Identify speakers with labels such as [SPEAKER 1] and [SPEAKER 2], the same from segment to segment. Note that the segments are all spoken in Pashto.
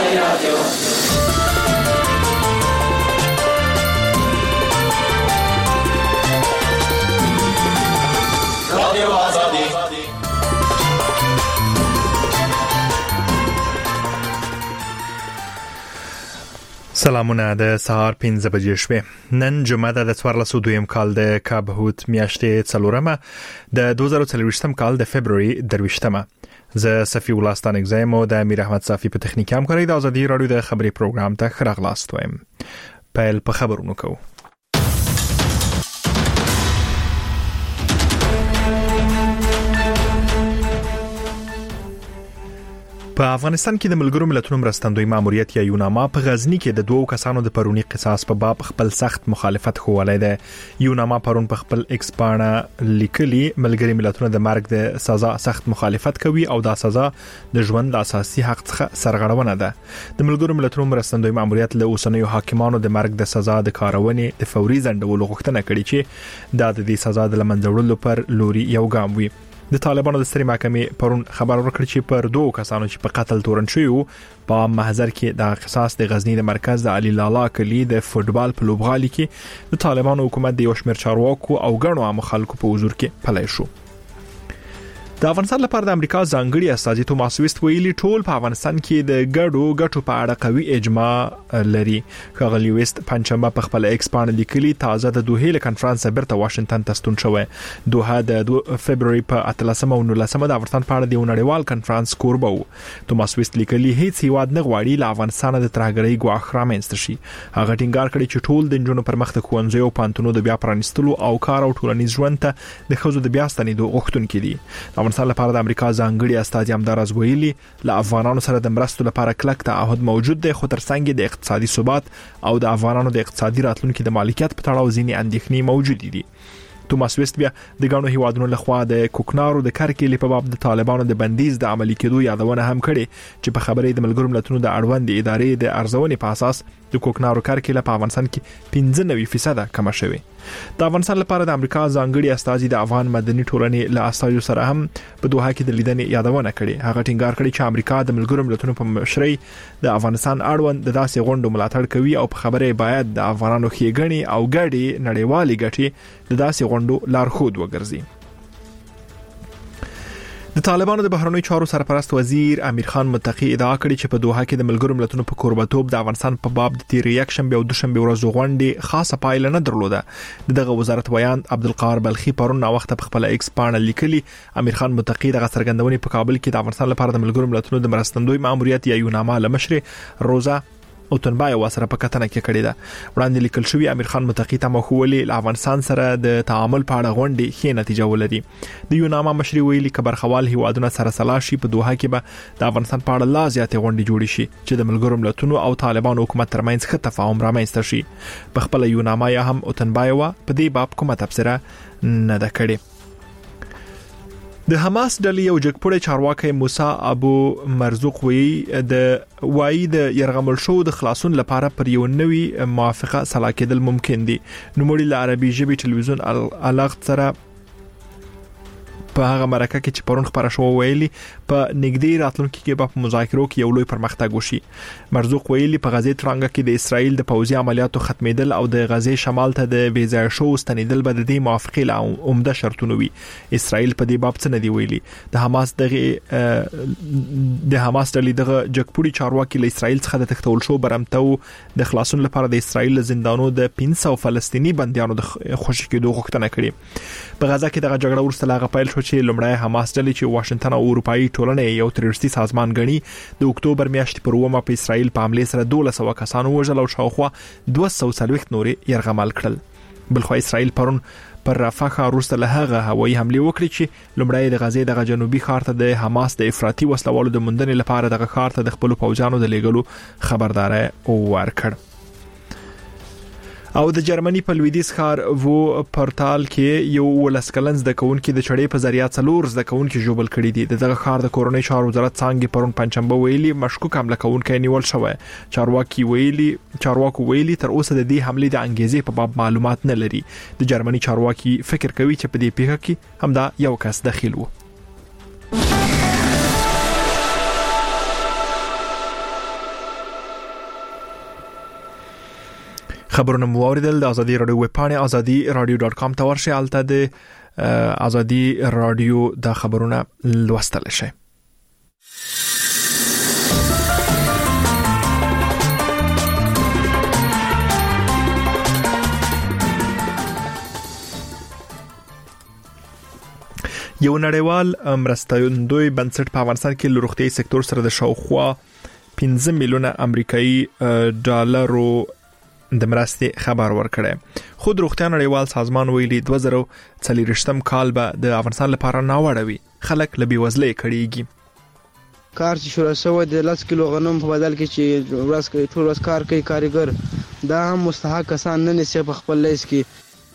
[SPEAKER 1] سلامونه د سهار 5 بجې شوې. نن جمعه د 1402 کال د کابهوت میاشتې 4مه د 2023 کال د فبرवरी 23مه. زه صفی ولستان اگزایمو د امیر احمد صافی په تخنیک هم کوي. د ازادي رادیو د خبري پروګرام ته خراغلاست وایم. پیل په خبرونو کوو. په افغانستان کې د ملګرو ملتونو مرستندوی ماموریت یا یوناما په غزنی کې د دوو کسانو د پرونی قصاص په باب خپل سخت مخالفت خوالای ده. یوناما پرون په خپل ایکس باندې لیکلي ملګری ملتونو د مرګ د سزا سخت مخالفت کوي او دا سزا د ژوند د اساسي حق څخه سرغړونه ده. د ملګرو ملتونو مرستندوی ماموریت له اوسنیو حاکمانو د مرګ د سزا د کارونې د فوري ځنډولو غوښتنه کړې چې دا د دې سزا د لمنځولو پر لوري یو ګام وي. د طالبانو د ستري محکمې پرون خبر ورکړ چې پر دوه کسانو چې په قتل تورن شوی په محضر کې د قصاص د غزنی د مرکز د علي لالا کلی د فوتبال په لوبغالي کې د طالبانو حکومت د یو شمېر چارواکو او غنو عام خلکو په حضور کې پلي شو. د افغانستان لپاره د امریکا ځانګړي استازي توماس ویست ویلي ټول په افغانستان کې د ګټو په اړه قوي اجماع لري. ښاغلي ویست پنځمه په خپل ایکس باندې لیکلي تازه د دوه له کانفرنس برته واشنگټن ته ستون شوی. دوه د 2 فبرवरी په 13 او 19 د افغانستان په اړه د نړیوال کانفرنس کوربه وو. توماس ویست لیکلي هیڅ هیواد نه غواړي له افغانستان د ترهګرۍ ګواښ رامنځته شي. هغه ټینګار کړی چې ټول د جنونو پر مخ د ښوونځي او پانتونو د بیا پرانیستلو او کار او ټولنیز ژوند ته د ښځو د بیا ستنېدو غوښتونکي دي. افغانستان لپاره د امریکا ځانګړي استازي همدارز ویلي له افغانانو سره د مرستو لپاره کلک تعهد موجود دی، خو ترڅنګ د اقتصادي ثبات او د افغانانو د اقتصادي راتلونکو د مالکیت په تړاو ځینې اندېښنې موجود دي. توماس ویست بیا د غاڼو هیوادونو لخوا د کوکنارو د کرکېلې په باب د طالبانو د بندیز د عملي کېدو یادونه هم کړې چې په خبرې د ملګرو ملتونو د اړوند ادارې د ارزونې په اساس د کوکنارو کرکېله په افغانستان کې 95% کم شوی. د افغانستان لپاره د امریکا ځانګړي استازي د افغان مدني ټولنې له استازو سره هم په دوحه کې د لیدنې یادونه کړې. هغه ټینګار کړی چې امریکا د ملګرو ملتونو په مشرۍ د افغانستان اړوند د داسې غونډو ملاتړ کوي او په خبره باید د افغانانو ښېګڼې او ګډې نړیوالې ګټې د داسې غونډو لارښود وګرځي. د طالبانو د بهرنیو چارو سرپرست وزیر امیر خان متقی ادعا کړې چې په دوحه کې د ملګرو ملتونو په کوربتوب د افغانستان په باب د تیر یکشنبه او دوشنبه ورځو غونډې خاصه پایله نه درلوده. دغه وزارت ویان عبدالقاهر بلخی پرون وخت په خپل ایکس باندې لیکلي امیر خان متقی دغه څرګندونې په کابل کې د افغانستان لپاره د ملګرو ملتونو د مرستندوی ماموریت یا یوناما لمشر روزا او تنبای وسره په کتنه کې کړی ده. وړاندې لیکل شوی امیر خان متقی ته مخولي له افغانستان سره د تعامل په اړه غونډې ښه نتیجه ولري. د یوناما مشر ویلي کبرخوال هیوادونو سره سلاشي په دوحه کې به د افغانستان په اړه لا زیاتې غونډې جوړې شي چې د ملګرو ملتونو او طالبانو حکومت ترمنځ ښه تفاهم رامنځته شي. په خپل یوناما یا هم او تنبای په دې باب کومه تبصره نه ده کړې. د حماس ډلې یو جګپوړی چارواکي موسی ابو مرزوق وایي د يرغمل شو د خلاصون لپاره پر یو نوي موافقه سلا کېدل ممکن دي. نوموړي له عربي ژبې ټلویزیون الغ سره په هغه مرکه کې چې پرون خبره شو ویلي په نګدي راتلونکو کې په مذاکرو کې یو لوی پرمختګ وشي. مرزوق ویلي په غزې ترانګه کې د اسرایل د پوځي عملیاتو ختمېدل او د غزې شمال ته د بیځای شو ستنېدل به د دې موافقې له عمده شرطونه وي. اسرایل په دې باب څه نه دی ویلي. د حماس ډلې دغه جګپوړي چارواکي له اسرایل څخه د تختول شو برمتو د خلاصون لپاره د اسرایل زندانو د 500 فلسطینی بنديانو د خوشی کېدو غوښتنه کړې. په غزا کې دغه جګړه ورسته لاغه پیل شو چې لومړی حماس ډلې چې واشنگټن او اروپאי ټولنې یو تروریستي سازمان ګڼي د اکتوبر میاشتې پر 9 په اسرایل په حمله سره 1200 کسانو وژل او شاوخوا 240 نورې يرغمل کړل. بلخو اسرایل پرون پر رفح ښار وروسته له هغه هوایي حمله وکړې چې لومړی د غزې د جنوبي ښار ته د حماس د افراطي وسلوالو د موندنې لپاره دغه ښار ته د خپل پوځانو د لیږلو خبرداري ورکړ. او د جرمني په لویدیځ ښار وو پورتال کې یو ولسکلنز د کونکو د چړې په ذریعہ څلور د کونکو جوبل کړي دي. دغه ښار د کورونی چارو وزارت څنګه پرون پنځمبه ویلي مشکوک حمله کوونکی نیول شوی. چارواکو ویلي تر اوسه د دې حمله د انګیزې په باب معلومات نه لري. د جرمني چارواکي فکر کوي چې په دې پیښه کې همدا یو کس دخیل وو. خبرونه مو اوریدل. د ازادي رادیو ویب پاڼه azadi.radio.com ته ورشئ. الته د ازادي رادیو د خبرونه لوستل شي. یو نړیوال مرستندوی بنسټ په افغانستان کې د روغتي سکتور سره د شاوخوا 15 میلیونه امریکایي ډالرو د مرستې خبر ورکړی. خود روغتیا نړیوال سازمان ویلي 2040 کال به د افغانستان لپاره ناوړه وي. خلک له بېوزلۍ کړيږي.
[SPEAKER 2] کار چې شروع شوی د 10 کیلو غنم په بدل کې چې ټول ورځ کار کوي کاریګر، دا هم مستحق کسان نه نشي په خپل لیست کې.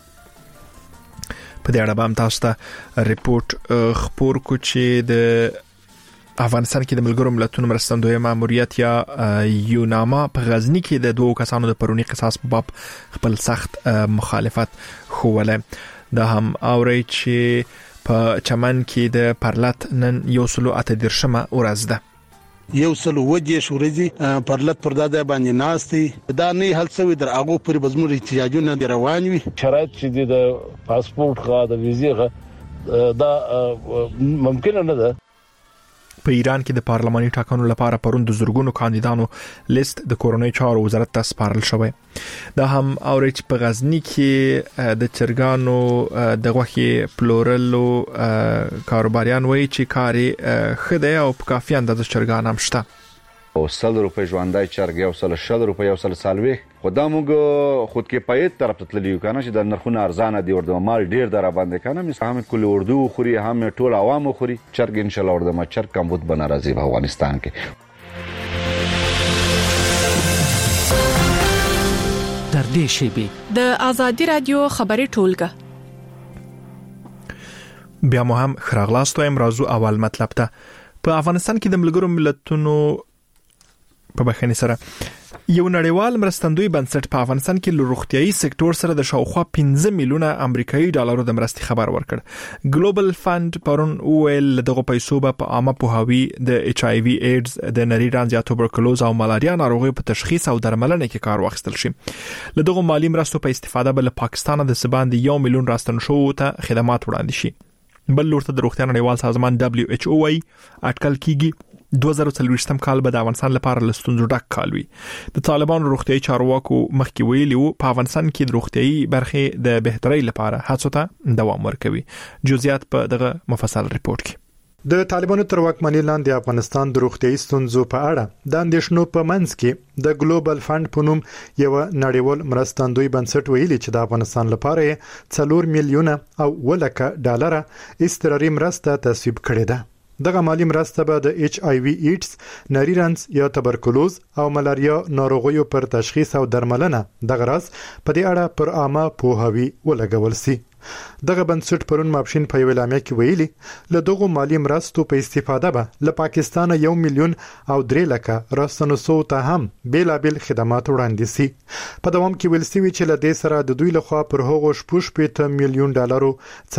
[SPEAKER 1] په دې اړه به هم تاسو ته ریپورت خبر کو چې د افغانستان کې د ملګرو ملتونو مرستندوی ماموریت یا یوناما په غزنی کې د دوو کسانو د پرونی قصاص په باب خپل سخت مخالفت خوله. دا هم اوري چې په چمن کې د پرلت نن 138 ورځ ده.
[SPEAKER 3] 120 ورځې پرلت پر داده باندې ناشتي دا نه هل څه در هغه پر بزمو احتیاجونه روان وي. شرایط چې د پاسپورت غا د ویزې غا دا ممکن نه ده.
[SPEAKER 1] په ایران کې د پارلماني ټاکنو لپاره پرون د زورګونو کاندیدانو لیست د کورونی چارو وزارت ته سپارل شوی. دا هم اوري چې په غزنی کې د چرګانو د غوښې پلورلو کاروباریان وایي چې کاري خدای او په کافي اندازه چرګان هم شته.
[SPEAKER 4] او 100 روپۍ ژوندۍ چرګ یو 100 روپۍ یو 140 خدا موږ خود کې پایت طرف ته تللی کنه چې د نرخونه ارزانه دي ورته مال ډیر در باندې کنه مثلا هم کل اردو خوري هم ټول عوام خوري چرګ ان شاء الله ورته ما چرګ کمبود بنا راځي په افغانستان کې.
[SPEAKER 5] در دې شیبه
[SPEAKER 6] د ازادي رادیو خبري ټولګه
[SPEAKER 1] بیا مو هم خراغلاستو امروز اول مطلب ته په افغانستان کې د ملګرو ملتونو په بخښنې سره یو نړیوال مرستندوی بنسټ په افغانستان کې له روغتيایي سکتور سره د شاوخوا 15 میلیونه امریکایي ډالرو د مرستې خبر ورکړ. ګلوبل فند پرون ویل دغه پیسو په عامه پوهاوی د ایچ آی وی ایډز د نری رانز یا توبرکلوز او ملاریا ناروغي په تشخیص او درملنه کې کار واخیستل شي. له دغه مالی مرستو په استفاده بل پاکستان د سباند 1 میلیون راستن شو ته خدمات وړاندې شي. بل لورته د روغتیا نړیوال سازمان WHO وايي اټکل کیږي 2040 کال به د افغانستان لپاره لستونزو ډک کال وي. د طالبانو روغتيایي چارواکو مخکې ویلي وو په افغانستان کې د روغتيایي برخې د بهترۍ لپاره هڅو ته دوام ورکوي. جزئیات په دغه مفصل ریپورت کې.
[SPEAKER 7] د طالبانو تر واکمنۍ لاندې افغانستان د روغتيایي ستونزو په اړه د اندېښنو په منځ کې د ګلوبل فند په نوم یو نړیوال مرستندوی بنسټ ویلي چې د افغانستان لپاره 4 میلیونه او ولکه ډالر استراري مرسته تصویب کړې ده. دغه مالی مرسته به د ایچ آی وی ایډز، نری رانز یا توبرکلوز او ملاریا ناروغیو پر تشخیص او درملنه دغه راز په دې اړه پر عامه پوهاوی ولګول سي. دغه بنسټ پرون مابشین په یو اعلامیه کې ویلي له دغه مالی مرستو په استفاده به له پاکستان 1 میلیون او 3 لکه راستنو سو ته هم بیلابل خدمات وړاندې سي. په دوام کې ویل سوي چې له دې سره د دوی لخوا پر هغو 8 میلیون ډالرو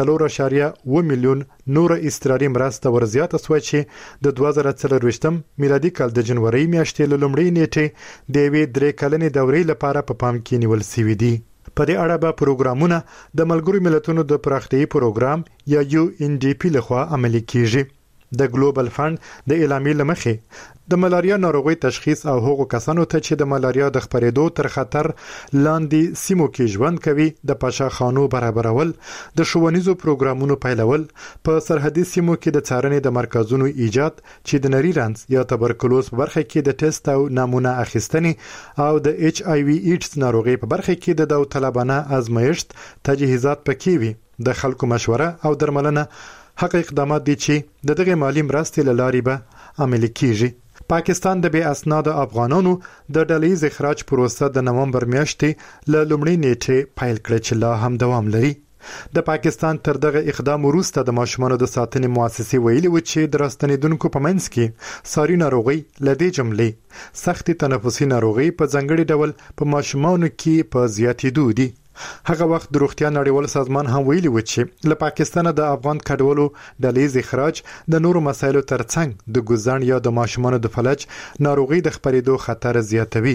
[SPEAKER 7] 4.1 میلیون نور استراري مرسته ورزیاته سوه چې د 2024 میلادي کال د جنوري میاشتې له لومړۍ نیټې د یوې 3 کلنې دورې لپاره په پام کې نیول سوي دي. په دې اړه به پروګرامونه د ملګرو ملتونو د پراختیايي پروګرام یا UNDP لخوا عملي کیږي. د ګلوبل فند د اعلامیې لمخې د ملاریا ناروغي تشخیص او هغو کسانو ته چې د ملاریا د خپرېدو تر خطر لاندې سیمو کې ژوند کوي د پاشاخانو برابرول، د ښوونیزو پروګرامونو پیلول، په سرحدي سیمو کې د څارنې د مرکزونو ایجاد چې د نری رانز یا توبرکلوز په برخه کې د ټیسټ او نمونه اخیستنې او د ایچ آی وی ایډز ناروغي په برخه کې د داوطلبانه ازمایښت تجهیزات پکې وي. د خلکو مشوره او درملنه حق اقدامات دي چې د دغه مالی مرستې لاري به عملي کیږي. پاکستان د بې اسناد افغانانو د ډلهیز اخراج پروسه د نومبر میاشتې له لومړۍ نیټې پیل کړه چې لا هم دوام لري. د پاکستان تر دغه اقدام وروسته د ماشومانو د ساتنې مؤسسې ویلي و چې د راستنیدونکو په منځ کې ساري ناروغي لدې جملې سختي تنفسي ناروغي په ځانګړي ډول په ماشومانو کې په زیاتېدو دي. هغه وخت د روغتیا نړیوال سازمان هم ویلي و چې له پاکستان د افغان کډوالو ډلهیز اخراج د نورو مسایلو ترڅنګ د ګوزن یا د ماشومانو د فلج ناروغي د خپرېدو خطر زیاتوي.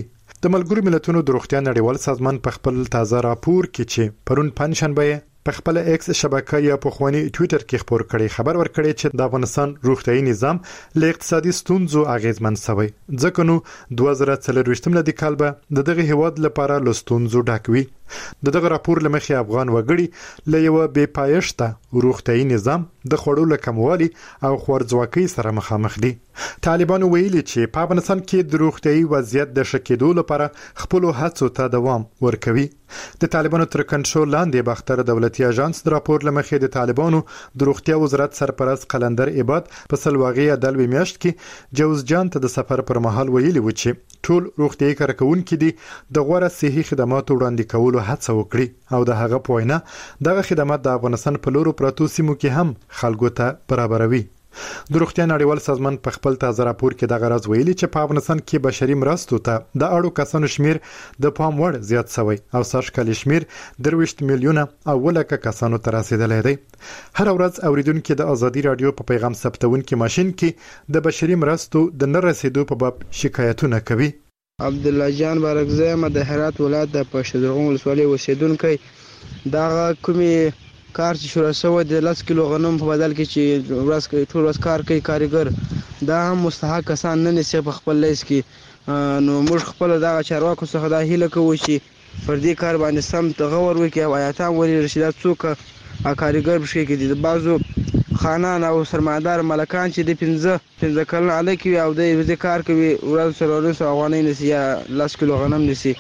[SPEAKER 7] د ملګرو ملتونو د روغتیا نړیوال سازمان په خپل تازه راپور کې چې پرون پنځشنبه په خپل ایکس شبکه یا په خواني ټوئیټر کې خبر کړي خبر ورکړي چې د افغانستان روغتيایي نظام له اقتصادي ستونزو اغیزمن شوی ځکه نو 2023 لدی کال به دغه هیواد لپاره لستونزو ډاکوي دغه راپور لمخې افغان وګړي له یو بے پایښت روغتيایي نظام د خړو لکموالي او خورځواکۍ سره مخامخ دي طالبان ویلي چې په افغانستان کې د روغتيایي وضعیت د شکېدو لپاره خپل هڅو ته دوام ورکوي د طالبانو تر کنټرول لاندې باختر دولتي اژانس د راپور لمخې د طالبانو د روغتیا وزارت سرپرست قلندر عباد په سلواغي عدالوي میاشت کې جوزجان ته د سفر پر مهال ویلي و چې ټول روغتيایي کارکونکو دي د غوړه صحي خدماتو وړاندې کولو هڅه وکړي او د هغه په وینا دغه خدمات د افغانستان په لورو پروتو سیمو کې هم خلکو ته برابروي د روغتیا نړیوال سازمان په خپل تازه راپور کې د غرض ویلي چې په افغانستان کې بشري مرستو ته د اړو کسانو شمیر د پام وړ زیات شوی او سږکال شمیر 23 میلیونه او ولکه کسانو ته رسیدلی دی هر ورځ اوریدونکو د ازادي رادیو په پیغام ثبتونکو ماشين کې د بشري مرستو د نه رسیدو په باب شکایتونه کوي
[SPEAKER 2] عبد الله جان بارکزی د هرات ولایت د پښتون ولسوالۍ اوسیدونکو دا کومي کار چې شروع شوی د 10 کیلو غنم په بدل کې چې ټول ورځ کار کوي کاریګر دا هم مستحق کسان نه نشي په خپل لیست کې نو موږ خپل دا چارواکو څخه دا هیله کوو چې پر دې کار باندې سم تغور وکړي او آیاتان ولې رشیدات څوک کاریګر بشي کې د بازو خانان او سرمایدار ملکان چې د 15 کلن علیکي او د دې کار کوي ورځ سره افغانۍ نشي یا 10 کیلو غنم نشي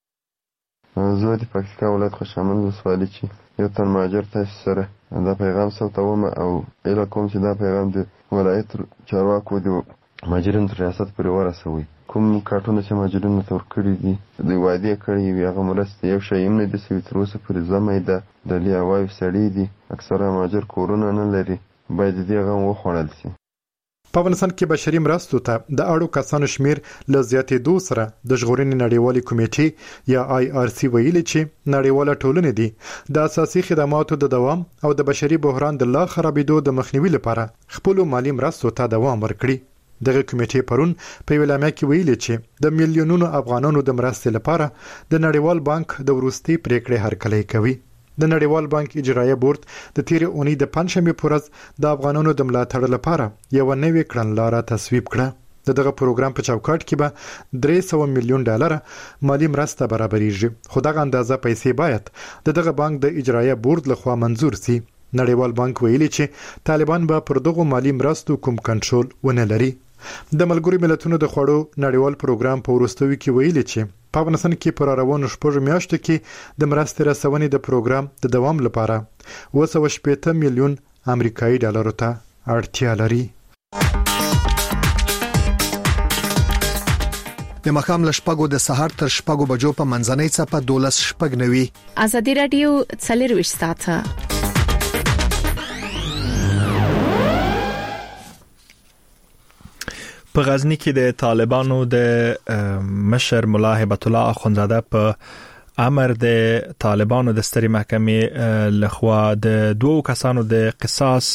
[SPEAKER 8] زه د پکتیکا ولایت خوشامند ولسوالۍ چې یو تن مهاجر تاسو سره دا پیغام ثبتوم او اله کوم چې دا پیغام د ولایت چارواکو د مهاجرینو ریاست پر ورسوي کوم کارتونه چې مهاجرینو تور کړی دي د وادي کړی وي هغه مرسته یو شی هم نه د سوي تر اوسه پر زمای ده د لیاوای سړی دي اکثره مهاجر کورونه نه لري باید دې غو وخوړل شي
[SPEAKER 7] په افغانستان کې بشري مرستو ته د اړو کسانو شمیر ل زیاتېدو سره د ژغورنې نړیوالې کمیټې یا IRC ویلي چې نړیواله ټولنه دي د اساسي خدماتو د دوام او د بشري بحران د لا خرابېدو د مخنیوي لپاره خپل مالی مرستو ته دوام ورکړي دغه کمیټې پرون په ویلامه کې ویلي چې د میلیونونو افغانانو د مرستې لپاره د نړیوال بانک د ورستي پریکړې هرکلی کوي د نړیوال بانک اجرایه بورډ د تیرې اونۍ د پنځمې پورز د افغانانو د ملاتړ لپاره یو نوې کړنلاره تصویب کړه دغه پروګرام په چوکاټ کې به 300 میلیون ډالر مالی مرسته برابرېږي خو دغه اندازه پیسې باید دغه بانک د اجرایه بورډ لخوا منزور شي نړیوال بانک ویلي چې طالبان به پر دغه مالی مرستو کوم کنټرول ونه لري د ملګرو ملتونو د خوړو نړیوال پروګرام په ورستوي کې ویلي چې په افغانستان کې پر روانو شپږ میاشتو کې د مرستې رسونې د پروګرام د دوام لپاره 280 میلیون امریکایي ډالر ته اړتیا لري
[SPEAKER 9] د مخام لشپګو د سحر تر شپګو بجو په منځنۍ صفه 12 شپګ نوي
[SPEAKER 6] ازادي رادیو څلروي ساته
[SPEAKER 1] په غزنی کې د طالبانو د مشر مولا هبت الله اخونزاده په امر د طالبانو د ستري محکمې لخوا د دوو کسانو د قصاص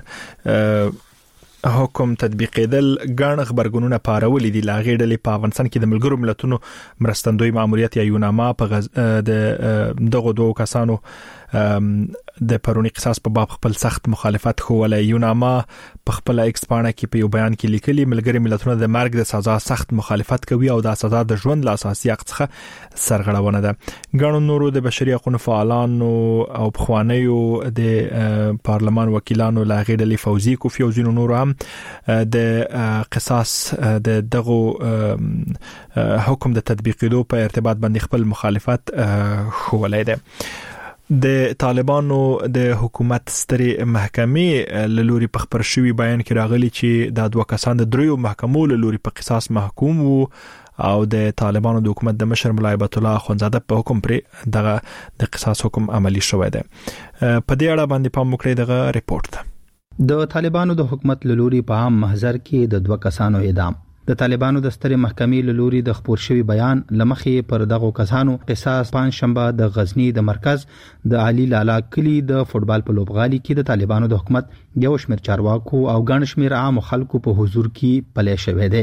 [SPEAKER 1] حکم تطبیقېدل ګڼ خبرګونونه پارولې دي لاغې ډلې په افغانستان کې د ملګرو ملتونو مرستندوی ماموریت یا یوناما په دغه دوو کسانو د پرونی قصاص په باب خپل سخت مخالفت خوولې یوناما په خپل ایکس پاڼه کې په یو بیان کې لیکلي ملګری ملتونه د مرګ د سزا سخت مخالفت کوي او د سزا د ژوند له اساسي حق څخه سرغړونه ده ګڼو نورو د بشري حقوقو فعالانو او بخوانیو د پارلمان وکیلانو لاغې ډلې فوزي کوفي او ځینو نورو هم د قصاص د دغه حکم د تطبیقېدو په ارتباط باندې خپل مخالفت خوولې ده د طالبانو د حکومت ستري محکمې لوري په خبر شوی بیان کې راغلي چې د دوه کسان د دریو محکمو لوري په قصاص محکوم وو او د طالبانو د حکومت د مشر مولا هبت الله اخونزاده په حکم پر دغه د قصاص حکم عملی شوی دی په دې اړه باندې پام وکړئ دغه ریپورت
[SPEAKER 10] د طالبانو د حکومت لوري په عام محضر کې د دوه کسانو اعدام د طالبانو د ستري محکمې لوري د خبر شوی بیان لمخې پر دغه کسانو قصاص پنځشنبه د غزنی د مرکز د علي لالا کلی د فوتبال په لوبغالي کې د طالبانو د حکومت یو شمېر چارواکو او ګڼ شمېر عام خلکو په حضور کې پلي شوې ده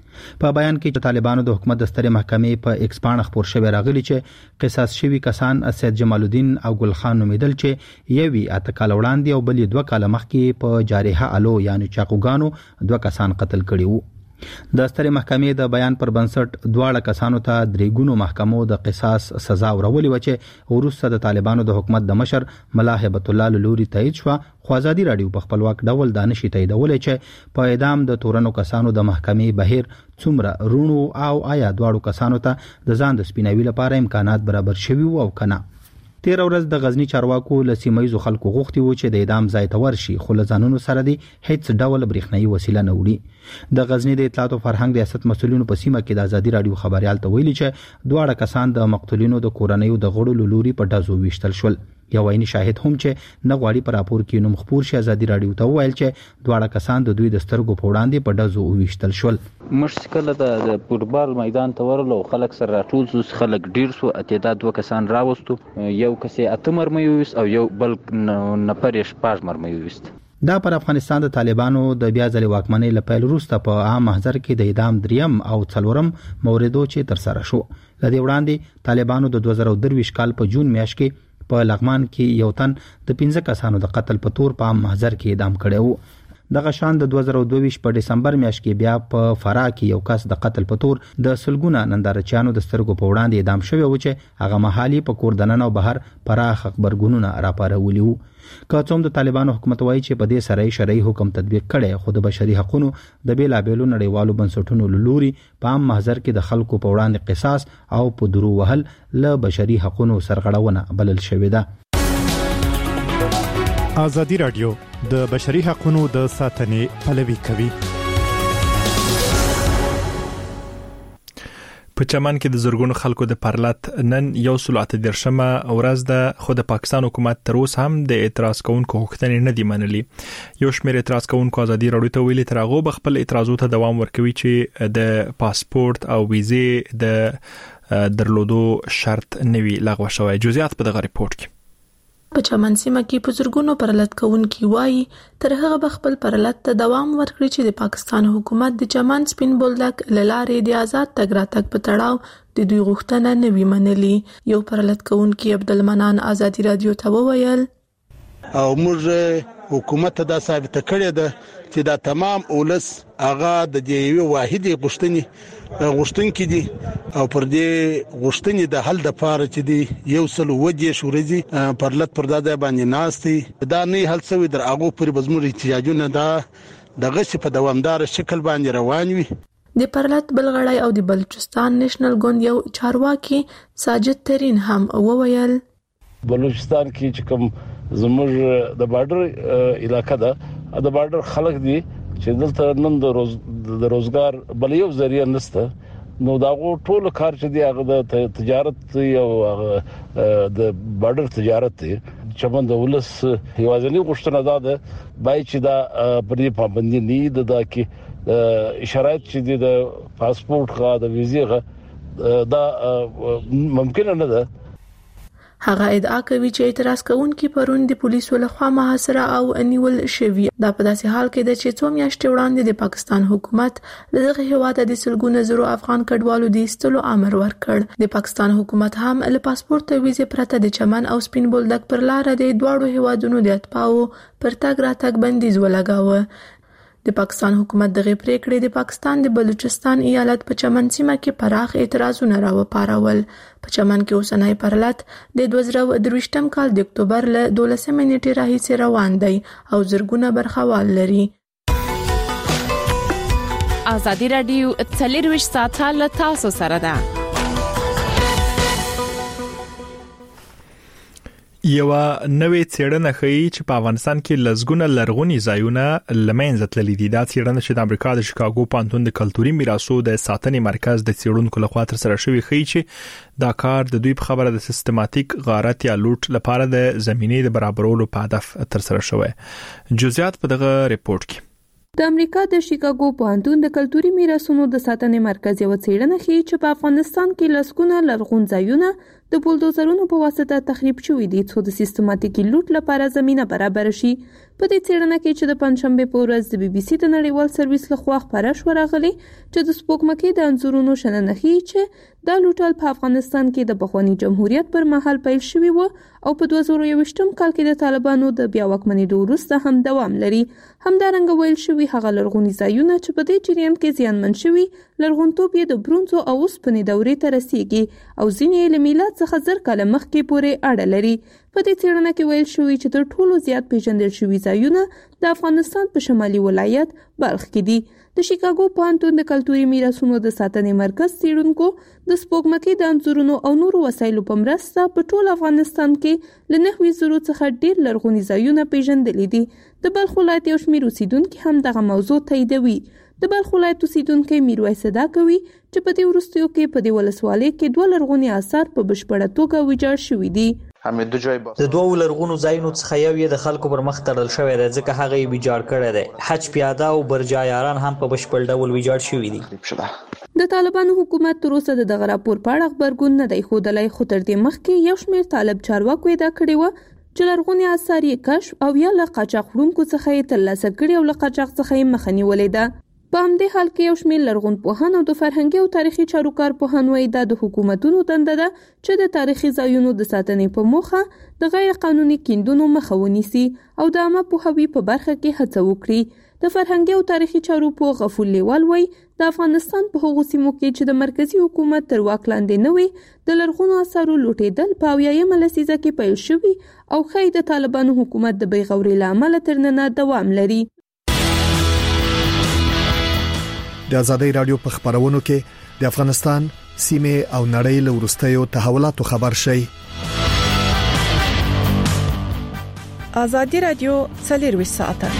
[SPEAKER 10] په بیان کې چې طالبانو د حکومت د سترې محکمې په ایکس باندې خبر شوی راغلی چې قصاص شوی کسان سید جمال الدین او ګل خان نومیدل چې یوی اتکال وړاندې او بل 2 کال مخکې په جارحه الو یعنی چاقوګانو 2 کسان قتل کړي وو. د سترې محکمې د بیان پر بنسټ دواړه کسانو ته 3 ګونو محکمو د قصاص سزا ورولې و چې وروسته د طالبانو د حکومت د مشر ملا هیبت الله لوري تایید شو. خو ازادي رادیو په خپلواک ډول دانشي تاییدولې چې په اعدام د تورنو کسانو د محکمې بهیر څومره رونو او آیا دواړو کسانو ته د ځان د سپیناوي لپاره امکانات برابر شوي او کنه. 13 ورځ د غزنی چارواکو لسیمایزو خلکو غوښتي و چې د اعدام ځای ته ورشي خو لزانونو سره دی هیڅ ډول برېښنايي وسیله نه وړي. د غزنی د اطلاعات او فرهنګ ریاست مسولینو په سیمه کې د ازادي رادیو خبريال ته ویلي چې دواړه کسان د مقتولینو د کورنیو د غړو لوري په ډزو ویشتل شول. یو عیني شاهد هم چې نه غواړي پر راپور کې نوم خبر شي ازادي رادیو ته ویل چې دواړه کسان د دوی د سترګو په وړاندې په ډزو ویشتل شول.
[SPEAKER 11] مشکل د فوټبال میدان ته ورلو خلک سره راټول شو، خلک ډیر شو، اتعداد 2 کسان راوستو، یو کس 8 مرمۍ وست او یو بل نفر 5 مرمۍ وست.
[SPEAKER 10] دا پر افغانستان د طالبانو د بیا ځلې واکمنۍ لپاره وروسته په عام محضر کې د اعدام 3 او 4 موردو چې تر سره شو. لدې وړاندې طالبانو د 2023 کال په جون میاشت کې په لغمان کې یو تن د 15 کسانو د قتل په تور په عام محضر کې اعدام کړی وو. دغه شان د 2022 په دسمبر میاشت کې بیا په فراه کې یو کس د قتل په تور د سلګونه نندارچیانو د سترګو په وړاندې اعدام شوی و چې هغه محلي په کور دننه او بهر پراخ خبرګونونه راپارولي وو. که څوم د طالبانو حکومت وایي چې په دې شرعي حکم تطبیق کړي خو د بشري حقوقو د بیلابېلو نړیوالو بنسټونو لوري په عام محضر کې د خلکو په وړاندې قصاص او په درو وهل له بشري حقوقو سرغړونه بلل شوې ده.
[SPEAKER 7] ازادي رادیو د بشري حقوقو د ساتنې پلوي کوي.
[SPEAKER 1] په چمن کې د زرګونو خلکو د پرلط نن 113مه ورځ ده خو د پاکستان حکومت تر اوسه هم د اعتراض کوونکو غوښتنې نه دي منلي. یو شمېر اعتراض کوونکو ازادي رادیو ته ویلي تر هغه خپل اعتراضونو ته دوام ورکوي چې د پاسپورت او ویزې د درلودو شرط نوي لغوه شوی. جزئیات په دغه ریپورت کې.
[SPEAKER 12] په چمن سیمه کې په زرګونو پرلط کوونکي وایي تر هغه خپل پرلط ته دوام ورکړي چې د پاکستان حکومت د چمن سپین بولدک لارې د آزاد تګ راتګ په تړاو د دوی غوښتنه نه وي منلي. یو پرلط کوونکي عبدالمنان ازادي رادیو ته وویل
[SPEAKER 3] او موږ حکومت دا ثابت کړی ده چې دا تمام اولس هغه د دې واحدې غوښتنې دي او پر دې غوښتنې د حل د پاره چې دی یو سل وجه شورزي پرلط پر دا باندې ناشتي دا نه حل سوي در هغه پر بزمور احتیاجونه دا دغه څه په دوامدار شکل باندې روان وي.
[SPEAKER 12] د پرلط بلغړی او د بلوچستان نېشنل ګوند یو چارواکي ساجد ترين هم وویل
[SPEAKER 13] بلوچستان کې چې کوم زموږ د بارډر علاقہ ده د بارډر خلک دي چې دلته نن د روزګار بل یو ذریعہ نشته نو دا ټول کار چې دی هغه د تجارت او د بارډر تجارت دی چې د ولس یوازینی غوښتنه ده بای چې دا پرې پابندي نه ده کې شرایط چې د پاسپورت غا د ویزې غا دا ممکن نه ده.
[SPEAKER 12] هغه ادعا کوي چې اعتراض کوونکي پرون د پولیسو لخوا محاصره او نیول شوی. دا په داسې حال کې ده چې څو میاشتې وړاندې د پاکستان حکومت دغه هیواد د سلګونه زرو افغان کډوالو د ایستلو امر ورکړ. د پاکستان حکومت هم له پاسپورت او ویزې پرته د چمن او سپین بولدک پر لار د دواړو هیوادونو د اتباعو پر تګ راتګ بندیز ولګاوه. د پاکستان حکومت دغه پریکړې د پاکستان د بلوچستان ایالت په چمن سیمه کې پراخ اعتراضونه راوپارول. په چمن کې اوسنۍ پرلط د 2023 کال د اکتوبر له 12 نیټې راهیسې روان دی او زرګونه برخوال لري.
[SPEAKER 6] ازادي رادیو 24 ساعته له تاسو سره ده.
[SPEAKER 1] یو نوې څېړنه ښیي چې په افغانستان کې لزګونه لرغونی ځایونه لمنځه تللي دي. دا څېړنه چې د امریکا د شیکاګو پوهنتون د کلتوري میراثو د ساتنې مرکز د څېړونکو لخوا ترسره شوی ښیي چې دا کار د دوی په خبره د سیستماتیک غارت یا لوټ لپاره د زمینې د برابرولو په هدف ترسره شوی. جزئیات په دغه ریپورت کې.
[SPEAKER 14] د امریکا د شیکاګو پوهنتون د کلتوري میراثونو د ساتنې مرکز یو څېړنه ښیي چې په افغانستان کې لسګونه لرغون ځایونه د بولدوزرونو په واسطه تخریب شوی دي څو د سیستماتیکي لوټ لپاره زمينه برابر شي. په دې څېړنه کې چې د پنځشنبه په ورځ د BBC د نړیوال سرویس لخوا خبره شوه راغلي چې د سپوږمکۍ د انځورونو شننه ښيي چې دا لوټل په افغانستان کې د پخواني جمهوریت پر مهال پیل شوی و او په 2021 کال کې د طالبانو د بیا واکمنېدو وروسته هم دوام لري. همدارنګه ویل شوی هغه لرغوني ځایونه چې په دې جریان کې زیانمن شوي لرغونتوب یې د برونزو او اوسپنې دورې ته رسیږي او ځینې یې له میلاد څخه زر کاله مخکې پورې اړه لري. په دې څېړنه کې ویل شوی چې تر ټولو زیات پیژندل شوي ځایونه د افغانستان په شمالي ولایت بلخ کې دي. د شیکاګو پوهنتون د کلتوري میراثونو د ساتنې مرکز څېړونکو د سپوږمکۍ د انځورونو او نورو وسایلو په مرسته په ټول افغانستان کې له 9,000 څخه ډېر لرغوني ځایونه پیژندلي دي. د بلخ ولایت یو شمېر اوسیدونکي هم دغه موضوع تاییدوي. د بلخ ولایت اوسیدونکی میرویس صدا کوي چې په دې وروستیو کې په دې ولسوالۍ کې 2 لرغوني آثار په بشپړه توګه ویجاړ شوي دي.
[SPEAKER 15] د دوو لرغونو ځایونو څخه یو یې د خلکو پر مخ تړل شوی دی ځکه هغه یې ویجاړ کړی دی. حج پیاده او برجایاران هم په بشپړ ډول ویجاړ شوي دي.
[SPEAKER 14] د طالبانو حکومت تر اوسه د دغه راپور په اړه خبرګون نه دی ښودلی خو تر دې مخکې یو شمېر طالب چارواکو ادعا کړې وه چې لرغوني آثار یې کشف او یا له قاچاق وړونکو څخه یې ترلاسه کړي او له قاچاق څخه یې مخه نیولې ده. په همدې حال کې یو شمېر لرغونپوهان او د فرهنګي او تاریخي چارو کارپوهان وایي دا د حکومتونو دنده ده چې د تاریخي ځایونو د ساتنې په موخه د غیر قانوني کیندونو مخه ونیسي او د عامه پوهاوي په برخه کې هڅه وکړي. د فرهنګي او تاریخي چارو په غفور لیوال وایي د افغانستان په هغو سیمو کې چې د مرکزی حکومت تر واک لاندې نه وي د لرغونو آثارو لوټېدل په 80مه لسیزه کې پیل شوي او ښایي د طالبانو حکومت د بیغورۍ له امله تر ننه دوام لري.
[SPEAKER 9] د ازادۍ رادیو په خبرونو کې د افغانستان سیمه او نړۍ له وروستیو تحولاتو خبر شي.
[SPEAKER 16] ازادي رادیو 24 ساعته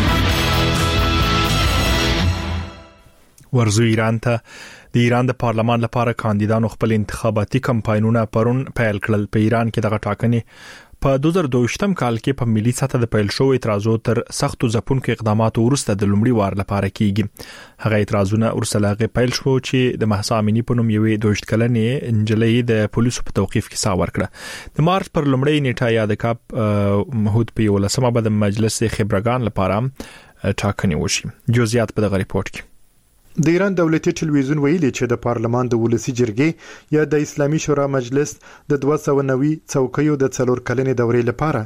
[SPEAKER 1] ورزو ایران ته د ایران د پارلمان لپاره کاندیدانو خپل انتخاباتي کمپاینونه پرون پیل کړل. په ایران کې دغه ټاکنې په 2022 کال کې په ملي سطح د پیل شو اعتراضو تر سختو ځپونکو اقداماتو وروسته د لومړي وار لپاره کیږي. هغه اعتراضونه ورسره پیل شو چې د مهسا امینی په نوم یوې 22 کلنې انجلۍ د پولیسو په توقيف کې سا ورکړه. د مارچ پر لومړۍ نیټه یا د کاپ مهود په 11مه به د مجلس خبرګان لپاره ټاکنې وشي. جزئیات په دغه ریپورت کې.
[SPEAKER 7] د ایران دولتي ټلویزیون ویلي چې د پارلمان د ولسی جرګې یا د اسلامي شورا مجلس د 290 څوکیو د 4 کلنې دورې لپاره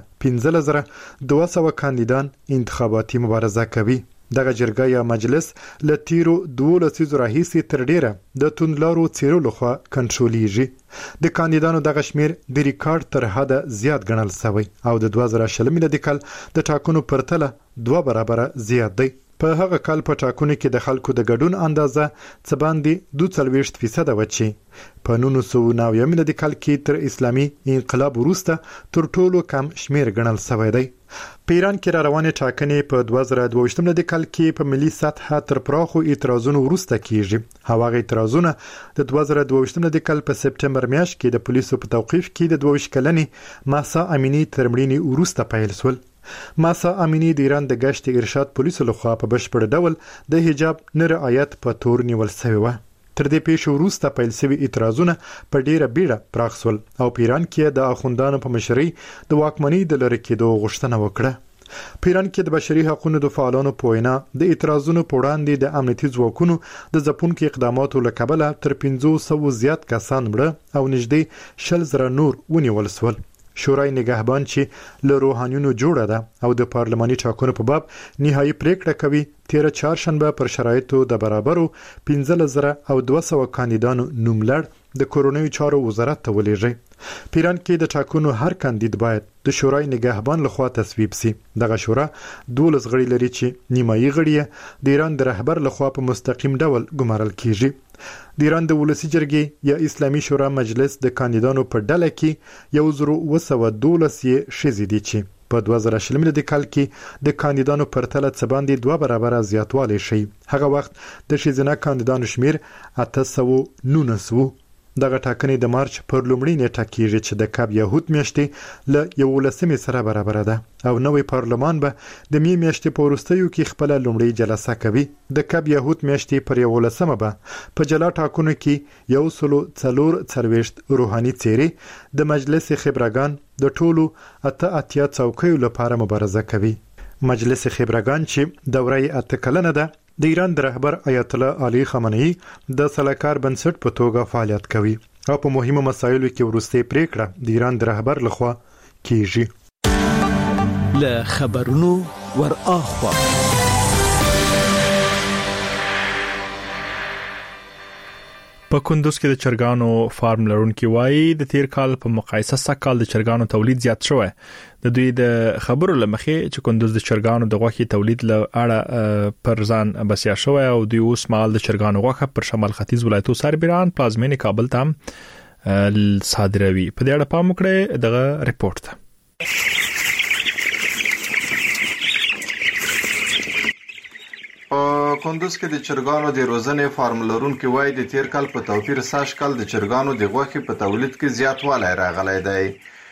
[SPEAKER 7] 15200 کاندیدان انتخاباتي مبارزه کوي. دغه جرګه یا مجلس له تیرو 12 راهیسې تر ډیره د توندلارو څیرو لخوا کنټرولېږي. د کاندیدانو دغه شمیر د ریکارډ تر حد زیات ګڼل شوی او د 2020 میلادي کال د ټاکنو پرتله 2 برابر زیات دی. په هغه کال په ټاکنو کې د خلکو د ګډون اندازه څه باندې 42% وچی. په 1990 میلادي کال کې تر اسلامي انقلاب وروسته تر ټولو کم شمیر ګڼل شوی دی. په ایران کې را روانه ټاکنې په 2022 میلادي کال کې په ملي سطح تر پراخو اعتراضونو وروسته کیږي. هغه اعتراضونه د 2022 میلادي کال په سپټمبر میاشت کې د پولیسو په توقيف کې د 22 کلنې مهسا امینی تر مړینې وروسته پیل شول. مهسا امینی د ایران د گشت ارشاد پولیسو لخوا په بشپړ ډول د حجاب نه رعایت په تور نیول شوی و. تر دې پیښو وروسته پیل شوی اعتراضونه په ډیره بیړه پراخ شول او په ایران کې د اخوندانو په مشرۍ د واکمنۍ د لری کېدو غوښتنه وکړه. په ایران کې د بشري حقوقو د فعالانو په وینا د اعتراضونو په وړاندې د امنیتي ځواکونو د ځپونکو اقداماتو له کبله تر 500 زیات کسان مړه او نږدې 100,000 نور ونیول شول. شورای نگهبان چې له روحانیونو جوړه ده او د پارلماني ټاکنو په باب نهایی پریکړه کوي 13 چهارشنبه پر شرایطو د برابرو 15200 کاندیدانو نوم لړ د کورونوي چارو وزارت ته ولېږي. په ایران کې د ټاکنو هر کاندید باید د شورای نگهبان لخوا تصویب شي. دغه شورا 12 غړي لري چې نیمایي غړي د ایران د رهبر لخوا په مستقیم ډول ګمارل کیږي. د ایران د ولسی جرګې یا اسلامي شورا مجلس د کاندیدانو په ډله کې 1212 شذې دي چې په 2020 میلادي کال کې د کاندیدانو پرتله څه باندې 2 برابر زیاتوالی شي. هغه وخت د شذینه کاندیدانو شمیر 819. دغه ټاکنې د مارچ پر لومړۍ نیټه کېږي چې د کاب یهود میاشتې له 11 سره برابر ده او نوې پارلمان به د می میاشتې په وروستیو کې خپل لومړۍ جلسه کوي. د کاب یهود میاشتې پر 11 به په جلا ټاکنو کې 140 روحاني څېرې د مجلس خبرګان د ټولو اتیا څوکیو لپاره مبارزه کوي. مجلس خبرګان چې دوره 8 کلنه ده د ایران د رهبر آیت الله علي خامنه‌ای د سلاکار بنسټ په توګه فعالیت کوي او په مهمو مسایلو کې ورسته پریکړه د ایران د رهبر لخوا کیږي.
[SPEAKER 5] له خبرونو ور اخوا
[SPEAKER 1] په کندوز کې د چرګانو فارم لرونکي وایي د تیر کال په مقایسه سږ د چرګانو تولید زیات شوی. د دوی د خبرو لمخې چې کندوز د چرګانو د غوښې تولید له اړه پر ځان بسیا شوی او دوی اوس مال د چرګانو غوښه پر شمال ختیځ ولایتو سربېران پلازمینې کابل ته صادروي. په دې اړه پام وکړئ دغه ریپورت ته.
[SPEAKER 17] کندوز کې د چرګانو د روزنې فارم لرونکي وایي د تیر کال په توپیر سږ کال د چرګانو د غوښې په تولید کې زیاتوالی راغلی دی.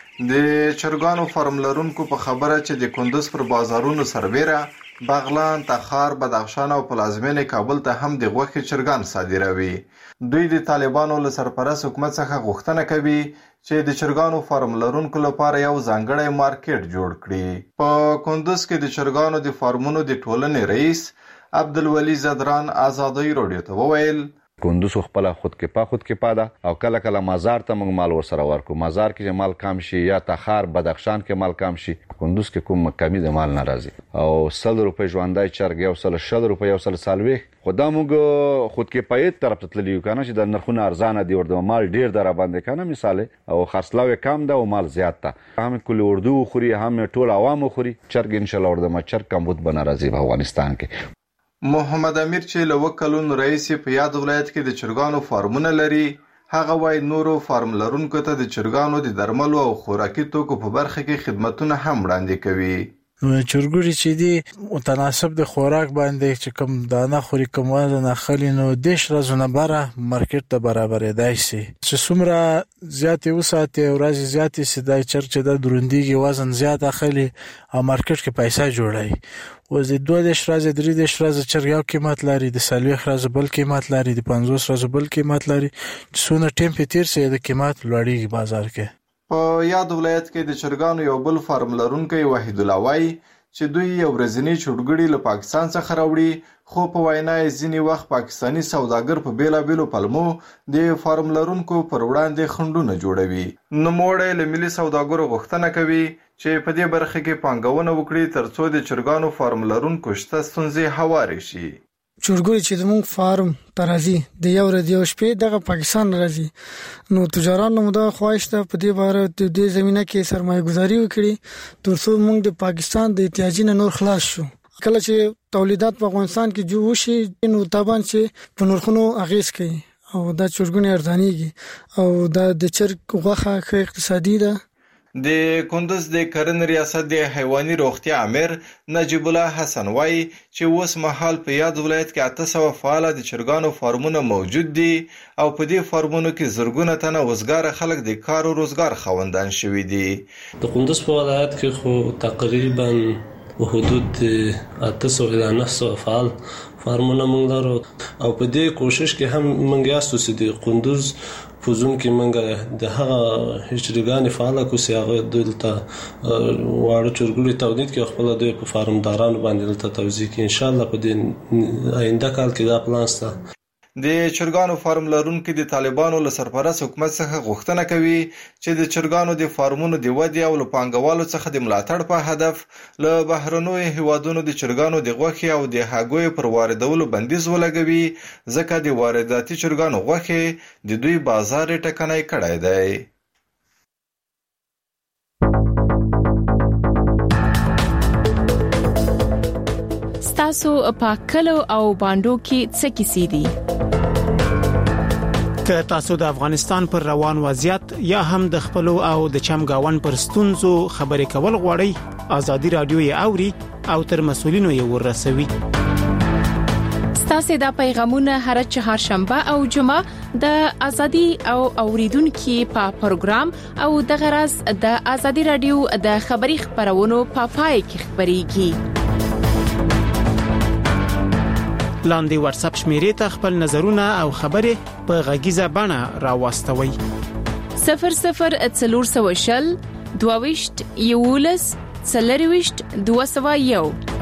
[SPEAKER 17] د چرګانو فارم لرونکو په خبره چې د کندوز پر بازارونو سربېره بغلان، تخار، بدخشان او پلازمینې کابل ته هم د غوښې چرګان صادروي. دوی د طالبانو له سرپرست حکومت څخه غوښتنه کوي چې د چرګانو فارم لرونکو لپاره یو ځانګړی مارکیټ جوړ کړي. په کندوز کې د چرګانو د فارمونو د ټولنې رئیس عبدالولي زدران آزادۍ رادیو ته وویل
[SPEAKER 4] کندوز خپل خودکفا ده او کله کله مزار ته موږ مال ورسره ورکو. مزار کې مال کم شي یا تخار بدخشان کې مال کم شي، کندوز کې کوم کمی د مال ناراضي او 100 روپۍ ژوندای چرګ یو 100 روپۍ یو 140 خدا موږ خودکفایت طرف ته تللی کنه چې د نرخونه ارزانه دي ورته مال ډیر در باندې کنه مثال او خرڅلاو کم ده او مال زیات ده. هم کل اردو خوري هم ټول عوام خوري چرګ ان شاء الله ورته چرګ کم بود بنارازي په افغانستان کې.
[SPEAKER 17] محمد امیر چې له وکلون رئیس په یاد ولایت کې د چرګانو فارمونه لري، هغه وايي نورو فارم لرونکو ته د چرګانو د درملو او خوراکي توکو په برخه کې خدماتونه هم وړاندې کوي.
[SPEAKER 18] چرګوري چې دی متناسب د خوراک باندې چې کوم دانه خوري کوم وزن اخلي نو دیش رازونه بره مارکیټ ته برابرې دی سي چې څومره زیات وساتي ورځ زیات سي دای چرچ د دروندېږي وزن زیات اخلي او مارکیټ کې پیسې جوړای و زه 2 شرازه 3 شرازه چرګ یو قیمت لري د سلوي خرازه بل قیمت لري د 50 شرازه بل قیمت لري څونه ټمپریچر سي د قیمت لوړیږي بازار کې.
[SPEAKER 17] په یاد ولایت کې د چرګانو یو بل فارم لرونکي وحید الله وای چې دوی یو ورځنی چړګړي له پاکستان څخه راوړي خو په وینا یې ځینی وخت پاکستانی سوداګر په بیلابیلو پلمو د فارم لرونکو پر وړاندې خندونه جوړوي. نو موړې له ملي سوداګرو غوښتنه کوي چې په دې برخه کې پانګونه وکړي ترڅو د چرګانو فارم لرونکو شته ستونزې هواري شي.
[SPEAKER 19] چرګوي چې زموږ فارم ترازی د یو ورځ یو شپې دغه پاکستان راځي نو تجارانو مو دا خواهش ته په دې باره د زمينه کې سرمایه گذاري وکړي ترڅو موږ د پاکستان د احتیاجي نور خلاص شو. کله چې تولیدات په افغانستان کې جوړ شي نو طبعا چې په نرخونو اغیز کوي او دا چرګونه ارزانيږي او دا د چرګ غوښه ښه اقتصادي ده.
[SPEAKER 17] د کندوز د کرنې ریاست د حیواني روغتیا امیر نجیب الله حسن وای چې اوس مهال په یاد ولایت کې 800 فعال د چرګانو فارمونه موجود دي او په دې فارمونو کې زرګونه تنه وزګار خلک د کار او روزګار خوندان شوي دي.
[SPEAKER 20] د کندوز په ولایت کې خو تقریبا حدود 800 الى 900 فعال فارمونه موږ لرو او په دې کوشش کې هم موږ یاستو چې د کندوز پوزون کې منګه د هغه هچرګان فعال کوسي هغه دلته واړه چرګړي تولید کې خپل د فارم دارانو باندې دلته توزیع کې ان شاء الله په دې آینده کال کې دا پلان شته.
[SPEAKER 17] د چرګانو فارم لرونکو د طالبانو له سرپرست حکومت څخه غوښتنه کوي چې د چرګانو د فارمونو د ودې او پانګوالو څخه د ملاتړ په هدف له بهرنوي هیوادونو د چرګانو د غوښې او د هګیو پر واردولو بندیز ولګوي ځکه د وارداتي چرګانو غوښې د دوی بازار ټکنۍ کړی دی.
[SPEAKER 6] تاسو په کلو او باندو کې څه کیسې دي؟
[SPEAKER 21] که تاسو د افغانستان پر روان وضعیت یا هم د خپل او د چمګاون پر ستونزو خبرې کول غواړئ، آزادي رادیو یې اوري او تر مسولینو یې ورسوي.
[SPEAKER 6] ستاسو د پیغامونه هر چهارشنبه او جمعه د ازادي او اوریدونکو په پروګرام او د غرض د ازادي رادیو د خبري خبرونو په پای کې خبريږي. لاندې واتس اپ شمیرې ته خپل نظرونه او خبرې په غږیزه بڼه راوستوي. 00 400 22 11 201